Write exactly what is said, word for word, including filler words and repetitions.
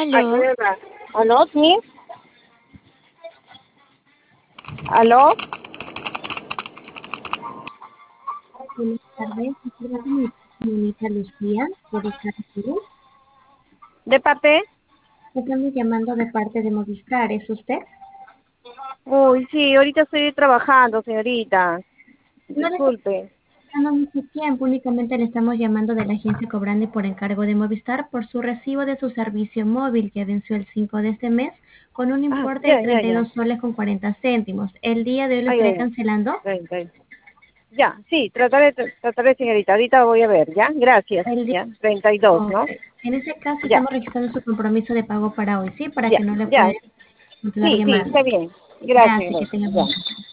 Ay, Aló, voy a hablar. ¿Aló, sí? ¿Aló? Buenas tardes, estoy hablando con señorita Lucía de Descarga Perú. ¿De parte? Estamos llamando de parte de Movistar, ¿es usted? Uy, sí, ahorita estoy trabajando, señorita. No le estamos Disculpe. dando mucho tiempo, únicamente le estamos llamando de la agencia cobrante por encargo de Movistar por su recibo de su servicio móvil que venció el cinco de este mes con un Ah, importe de ya, ya, treinta y ya. dos soles con cuarenta céntimos. El día de hoy lo Ay, estaré ay, cancelando. ay, ay. Ya, sí, trataré, trataré, señorita. Ahorita voy a ver, ¿ya? Gracias, El día... ¿ya? treinta y dos, Ok. ¿no? En ese caso Ya, estamos registrando su compromiso de pago para hoy, ¿sí? Para ya, que no le ya. pueda continuar Sí, sí, llamando. está bien. Gracias, Gracias, que gracias. tenga Ya. mucho.